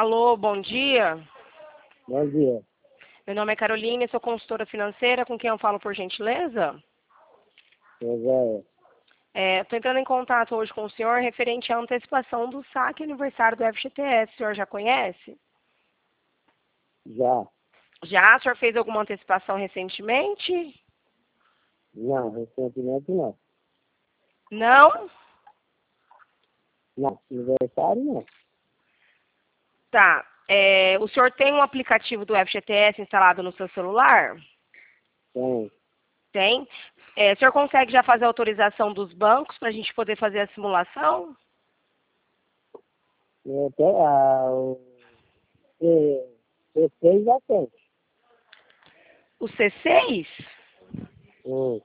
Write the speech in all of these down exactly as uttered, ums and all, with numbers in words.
Alô, bom dia. Bom dia. Meu nome é Carolina, sou consultora financeira. Com quem eu falo, por gentileza? José. Estou entrando em contato hoje com o senhor referente à antecipação do saque aniversário do F G T S. O senhor já conhece? Já. Já? O senhor fez alguma antecipação recentemente? Não, recentemente não. Não? Não, aniversário não. Tá. É, o senhor tem um aplicativo do F G T S instalado no seu celular? Tem. Tem. É, o senhor consegue já fazer a autorização dos bancos para a gente poder fazer a simulação? Eu tenho, ah, o C- C6 já tem. O C seis? Hum.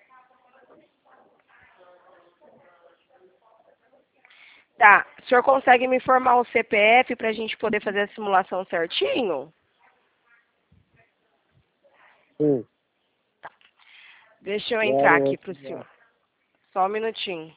Tá. O senhor consegue me informar o C P F para a gente poder fazer a simulação certinho? Sim. Deixa eu entrar Zero aqui oito para o zero. senhor. Só um minutinho.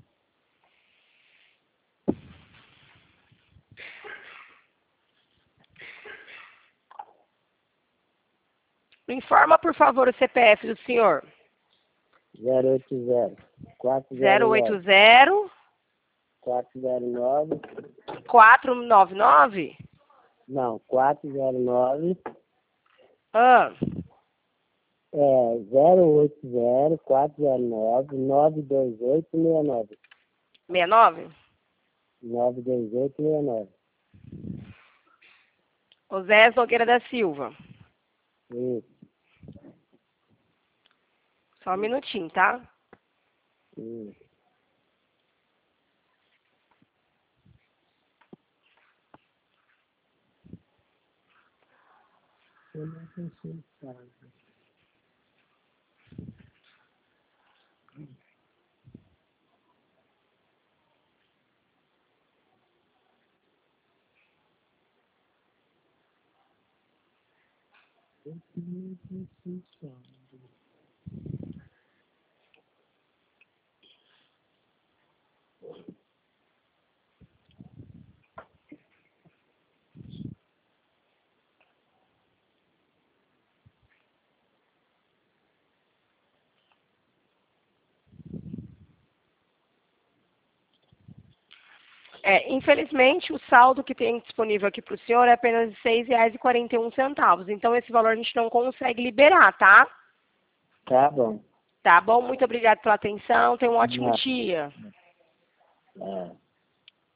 Me informa, por favor, o C P F do senhor. Zero oito zero. Quatro zero zero oito nove. zero Quatro zero nove. quatro nove nove? Não, quatro zero nove. Ah, É zero oito zero quatro zero nove nove dois oito seis nove. sessenta e nove? Nove dois oito seis nove. José Nogueira da Silva. Isso. Só um minutinho, tá? Isso. Eu não consigo falar. Eu não consigo falar. É, infelizmente, o saldo que tem disponível aqui para o senhor é apenas de seis reais e quarenta e um centavos. Então, esse valor a gente não consegue liberar, tá? Tá bom. Tá bom? Muito obrigada pela atenção. Tenha um ótimo Não. dia. É.